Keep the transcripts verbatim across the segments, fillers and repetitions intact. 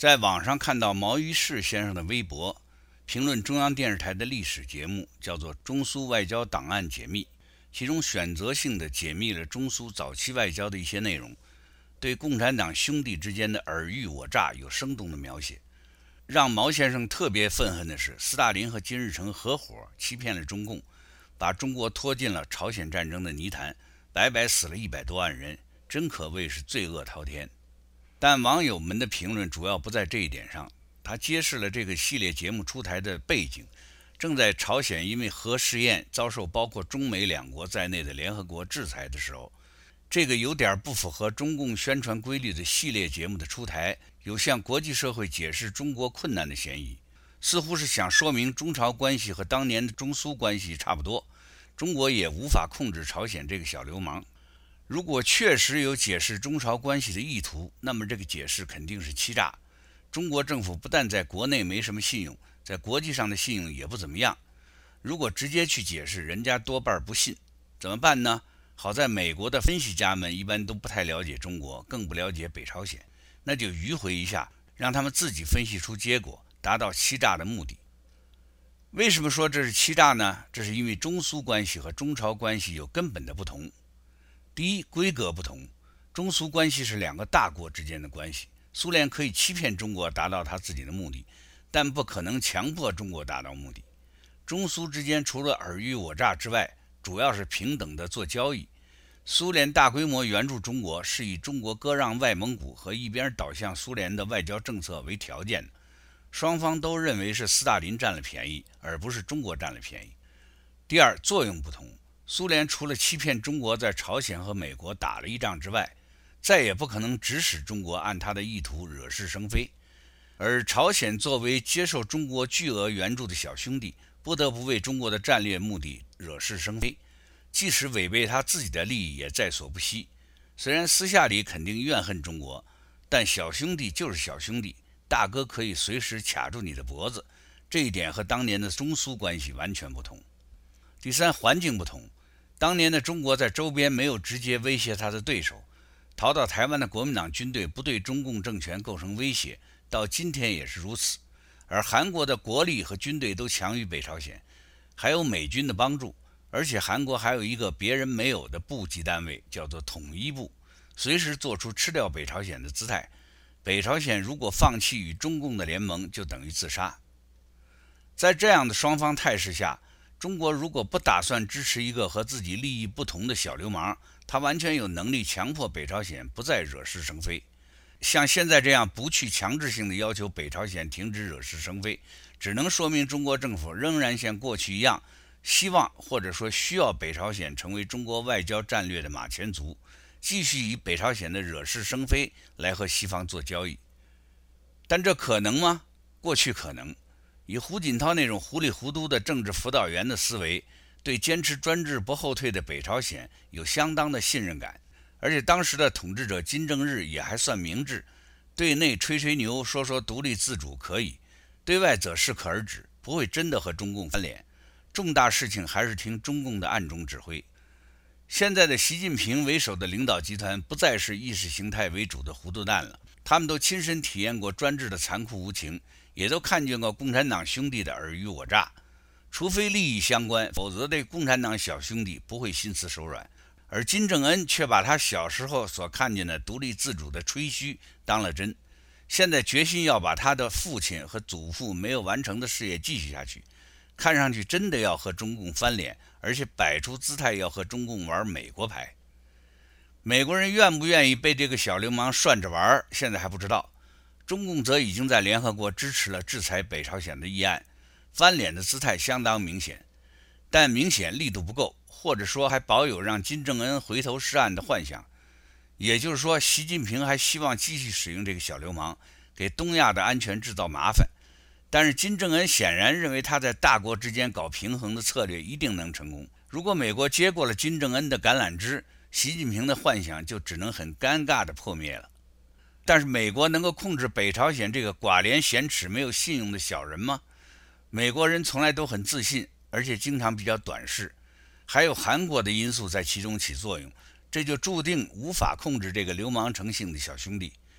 在网上看到毛于轼先生的微博，评论中央电视台的历史节目，叫做《中苏外交档案解密》，其中选择性的解密了中苏早期外交的一些内容，对共产党兄弟之间的尔虞我诈有生动的描写。让毛先生特别愤恨的是，斯大林和金日成合伙欺骗了中共，把中国拖进了朝鲜战争的泥潭，白白死了一百多万人，真可谓是罪恶滔天。但网友们的评论主要不在这一点上，他揭示了这个系列节目出台的背景。正在朝鲜因为核试验遭受包括中美两国在内的联合国制裁的时候，这个有点不符合中共宣传规律的系列节目的出台，有向国际社会解释中国困难的嫌疑，似乎是想说明中朝关系和当年的中苏关系差不多，中国也无法控制朝鲜这个小流氓。如果确实有解释中朝关系的意图，那么这个解释肯定是欺诈。中国政府不但在国内没什么信用，在国际上的信用也不怎么样。如果直接去解释，人家多半不信。怎么办呢？好在美国的分析家们一般都不太了解中国，更不了解北朝鲜，那就迂回一下，让他们自己分析出结果，达到欺诈的目的。为什么说这是欺诈呢？这是因为中苏关系和中朝关系有根本的不同。第一，规格不同。中苏关系是两个大国之间的关系，苏联可以欺骗中国达到他自己的目的，但不可能强迫中国达到目的。中苏之间除了尔虞我诈之外，主要是平等的做交易。苏联大规模援助中国是以中国割让外蒙古和一边倒向苏联的外交政策为条件的，双方都认为是斯大林占了便宜，而不是中国占了便宜。第二，作用不同。苏联除了欺骗中国在朝鲜和美国打了一仗之外，再也不可能指使中国按他的意图惹是生非。而朝鲜作为接受中国巨额援助的小兄弟，不得不为中国的战略目的惹是生非，即使违背他自己的利益也在所不惜。虽然私下里肯定怨恨中国，但小兄弟就是小兄弟，大哥可以随时卡住你的脖子，这一点和当年的中苏关系完全不同。第三，环境不同。当年的中国在周边没有直接威胁他的对手，逃到台湾的国民党军队不对中共政权构成威胁，到今天也是如此。而韩国的国力和军队都强于北朝鲜，还有美军的帮助，而且韩国还有一个别人没有的部级单位，叫做统一部，随时做出吃掉北朝鲜的姿态。北朝鲜如果放弃与中共的联盟，就等于自杀。在这样的双方态势下，中国如果不打算支持一个和自己利益不同的小流氓，他完全有能力强迫北朝鲜不再惹是生非。像现在这样不去强制性的要求北朝鲜停止惹是生非，只能说明中国政府仍然像过去一样，希望或者说需要北朝鲜成为中国外交战略的马前卒，继续以北朝鲜的惹是生非来和西方做交易。但这可能吗？过去可能。以胡锦涛那种糊里糊涂的政治辅导员的思维，对坚持专制不后退的北朝鲜有相当的信任感，而且当时的统治者金正日也还算明智，对内吹吹牛说说独立自主可以，对外则适可而止，不会真的和中共翻脸，重大事情还是听中共的暗中指挥。现在的习近平为首的领导集团不再是意识形态为主的糊涂蛋了，他们都亲身体验过专制的残酷无情，也都看见过共产党兄弟的尔虞我诈。除非利益相关，否则对共产党小兄弟不会心慈手软。而金正恩却把他小时候所看见的独立自主的吹嘘当了真，现在决心要把他的父亲和祖父没有完成的事业继续下去，看上去真的要和中共翻脸，而且摆出姿态要和中共玩美国牌。美国人愿不愿意被这个小流氓涮着玩，现在还不知道。中共则已经在联合国支持了制裁北朝鲜的议案，翻脸的姿态相当明显，但明显力度不够，或者说还保有让金正恩回头是岸的幻想。也就是说，习近平还希望继续使用这个小流氓，给东亚的安全制造麻烦。但是金正恩显然认为他在大国之间搞平衡的策略一定能成功。如果美国接过了金正恩的橄榄枝，习近平的幻想就只能很尴尬地破灭了。但是美国能够控制北朝鲜这个寡廉鲜耻没有信用的小人吗？美国人从来都很自信，而且经常比较短视，还有韩国的因素在其中起作用，这就注定无法控制这个流氓成性的小兄弟。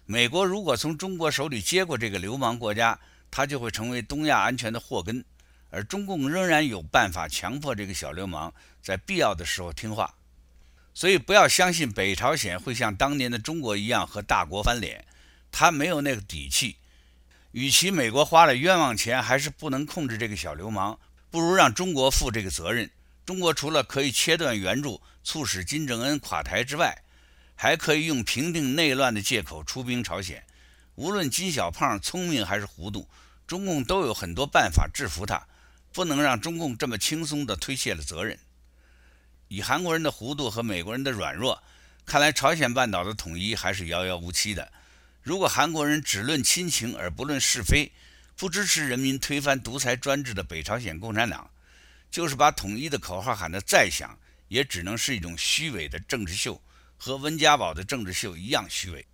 美国如果从中国手里接过这个流氓国家，它就会成为东亚安全的祸根，而中共仍然有办法强迫这个小流氓在必要的时候听话。所以不要相信北朝鲜会像当年的中国一样和大国翻脸，他没有那个底气。与其美国花了冤枉钱还是不能控制这个小流氓，不如让中国负这个责任。中国除了可以切断援助，促使金正恩垮台之外，还可以用平定内乱的借口出兵朝鲜。无论金小胖聪明还是糊涂，中共都有很多办法制服他，不能让中共这么轻松地推卸了责任。以韩国人的糊涂和美国人的软弱，看来朝鲜半岛的统一还是遥遥无期的。如果韩国人只论亲情而不论是非，不支持人民推翻独裁专制的北朝鲜共产党，就是把统一的口号喊得再响，也只能是一种虚伪的政治秀，和温家宝的政治秀一样虚伪。